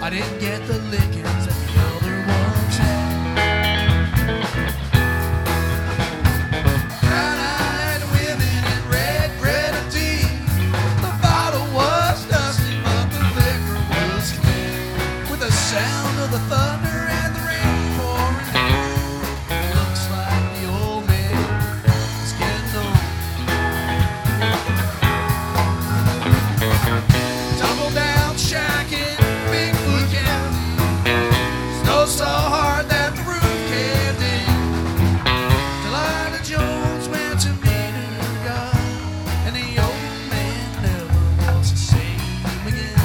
I didn't get the lickings that the elder ones had. Brown-eyed women and red grenadine. The bottle was dusty, but the liquor was clear. With the sound of the thunder and the rain pouring down, looks like the old man is getting on. Tumble down shack in Bigfoot County. Snow so hard that the roof caved in. Delilah Jones went to meet her God, and the old man never was the same again.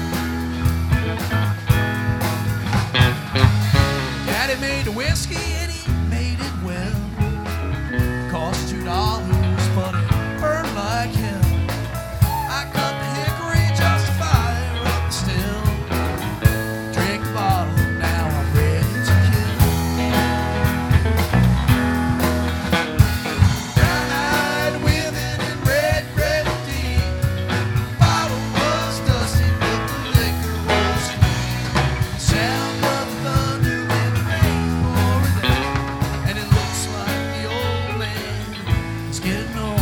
Daddy made the whiskey and he made it well. Cost $2, but it burned like hell. I cut the hickory just to fire up the still. Drink the bottle, now I'm ready to kill. Brown-eyed women in red grenadine. Bottle was dusty, but the liquor was clean. Sound of the thunder and the rain pouring down, and it looks like the old man is getting on.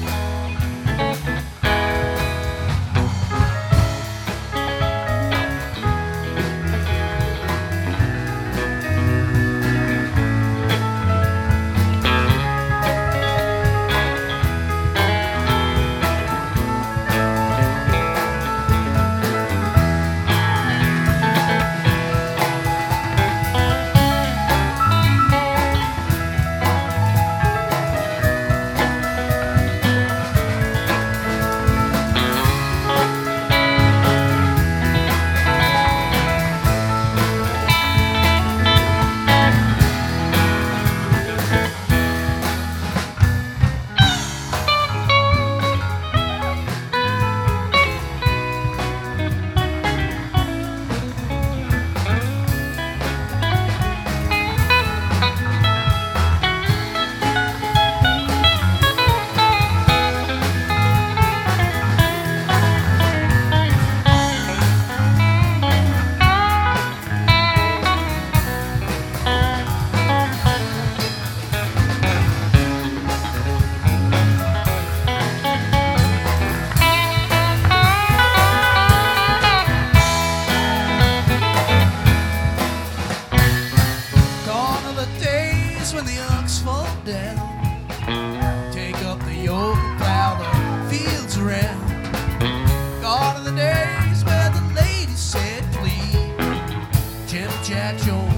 Gone are the days when the ox fall down. Take up the yoke and plow the fields around. Gone are the days where the ladies said please. Jim Jack Jones